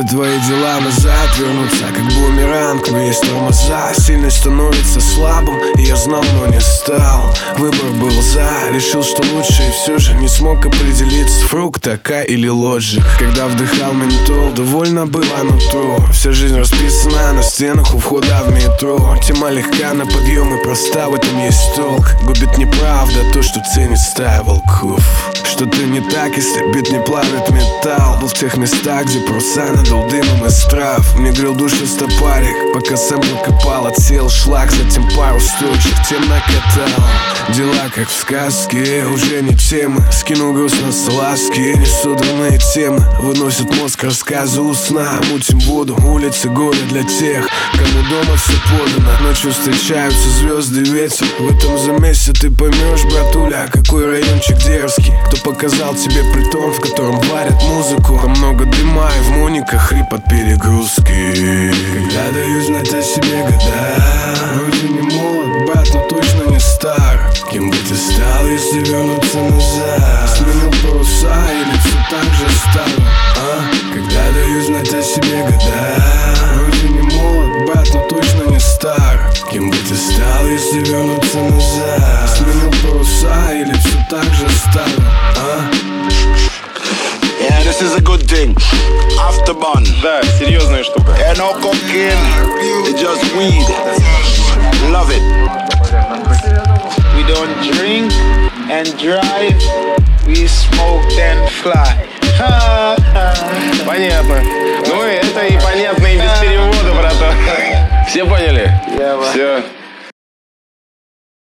твои дела назад вернутся, как бумеранг. Но есть тормоза, сильный становится слабым. И я знал, но не стал. Выбор был за, решил, что лучше. И все же не смог определиться, фрукт такая или лоджик. Когда вдыхал ментол, довольно было нутро. Вся жизнь расписана на стенах у входа в метро. Тема легка на подъем и проста, в этом есть толк. Губит неправда то, что ценит стая волков. Что-то не так, если бит не плавит металл. Был в тех местах, где паруса надул дымом из трав. Мне грел душу стопарик, пока сэмпл копал. Отсел шлак, затем пару строчек тем накатал. Дела как в сказке, уже не темы. Скинул груз на салазки, несу дурные темы. Выносят мозг рассказы у сна. Мутим воду, улицы, горы для тех, кому дома все подано. Ночью встречаются звезды и ветер. В этом замесе ты поймешь, братуля, какой райончик дерзкий. Кто показал тебе притон, в котором варят музыку. Там много дыма и в мониках хрип от перегрузки. Когда даю знать о себе года, вроде не молод, брат, но точно не стар. Кем бы ты стал, если вернуться назад? Сменил паруса или все так же стало? Когда даю знать о себе года, вроде не молод, брат, но точно не стар. Кем бы ты стал, если вернуться назад? Сменил паруса или все так же стало? Yeah, this is a good thing. Afterburn. Да, серьезная штука. Yeah, no cocaine, it's just weed. Love it. We don't drink and drive, we smoke and fly. Понятно. Ну, это и понятно, и без перевода, братан. Все поняли? Yeah, Все.